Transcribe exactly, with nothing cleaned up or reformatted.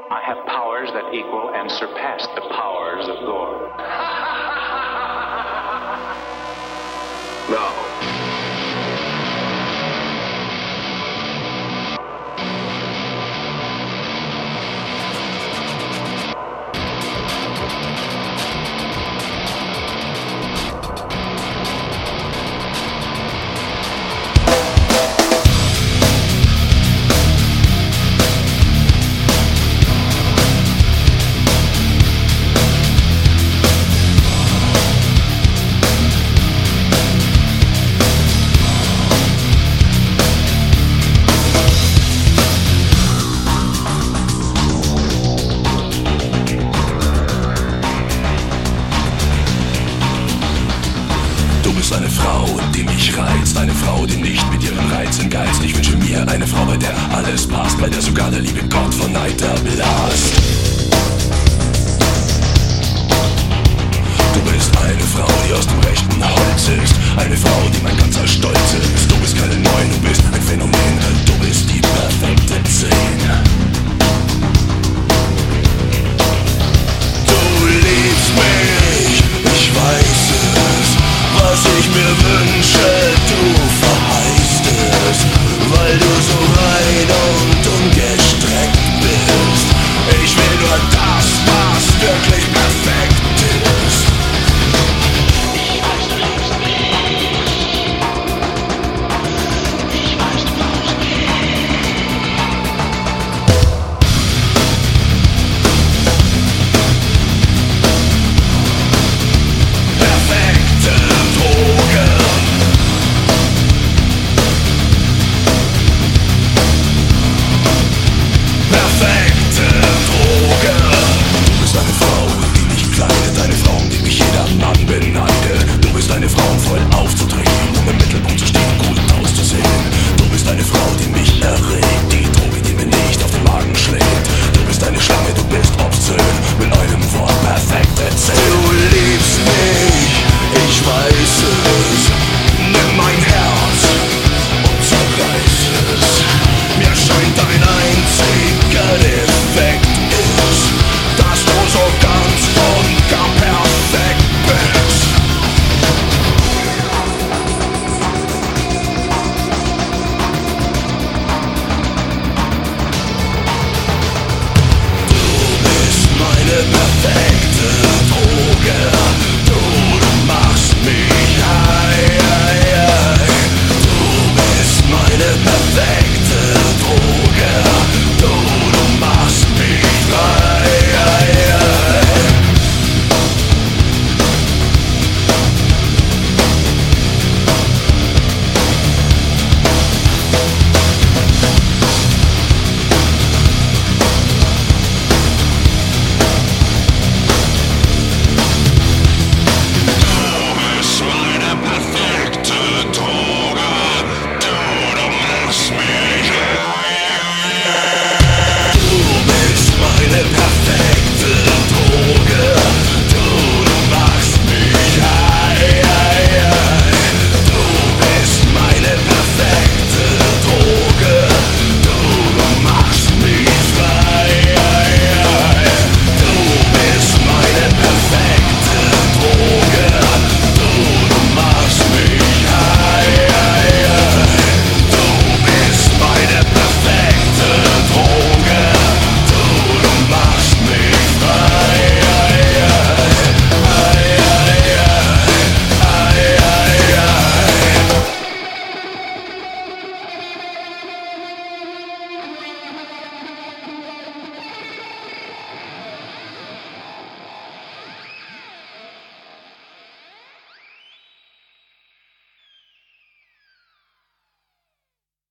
I have powers that equal and surpass the powers of Gore. No. Du bist eine Frau, die mich reizt, eine Frau, die nicht mit ihren Reizen geizt. Ich wünsche mir eine Frau, bei der alles passt, bei der sogar der liebe Gott von Neid erblasst. Du bist eine Frau, die aus dem rechten Holz ist, eine Frau, die mein ganzer Stolz ist. Du bist keine Neun, du bist ein Phänomen.